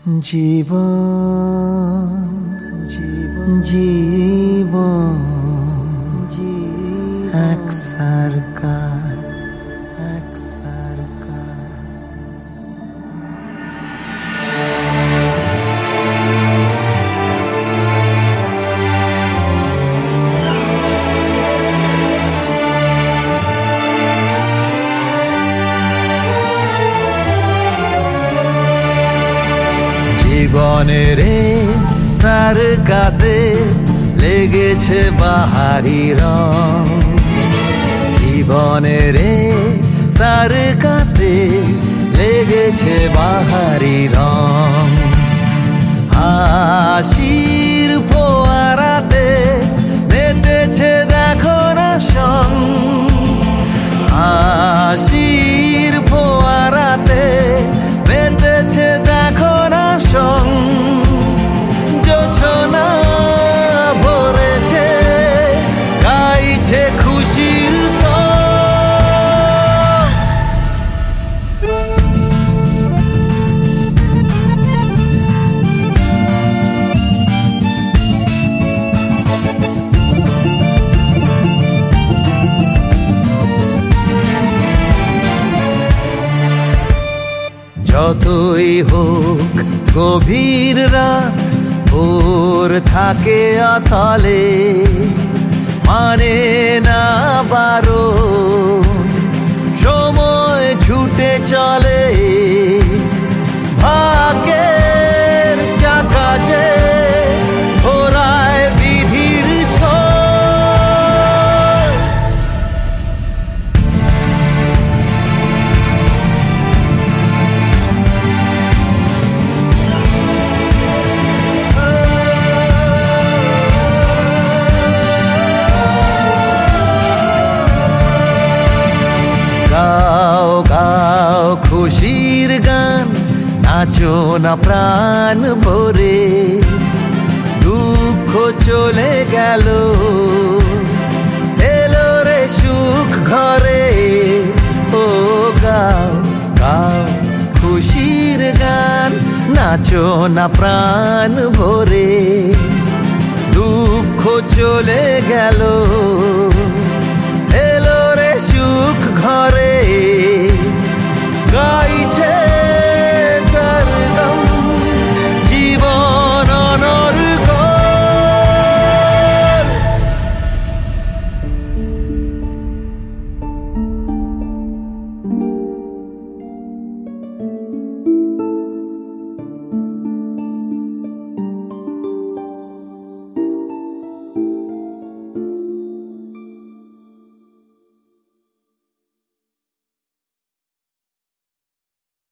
জীবন জীবন এক সার্কাস জীবনের সার্কাসে লেগেছে বাহারি রং। জীবনের সার্কাসে লেগেছে বাহারি রং। হাসির ফোয়ারাতে মেতেছে দেখো না সং। হাসির ফোয়ারাতে মেতেছে দেখো না সং। জোছনা ভরেছে গাইছে খুশির সং। যতই হোক গভীর রাত ওর থাকে অতলে, মানে না বারো সময় ছুটে চলে। ভাগ্যের চাকা যে ঘোরায় বিধির ছোঁয়া। গাও গাও খুশির গান, নাচো না প্রাণ ভরে। দুঃখ চলে গেল, এলো রে সুখ ঘরে। ও গাও গাও খুশির গান, নাচো না প্রাণ ভরে। দুঃখ চলে গেল,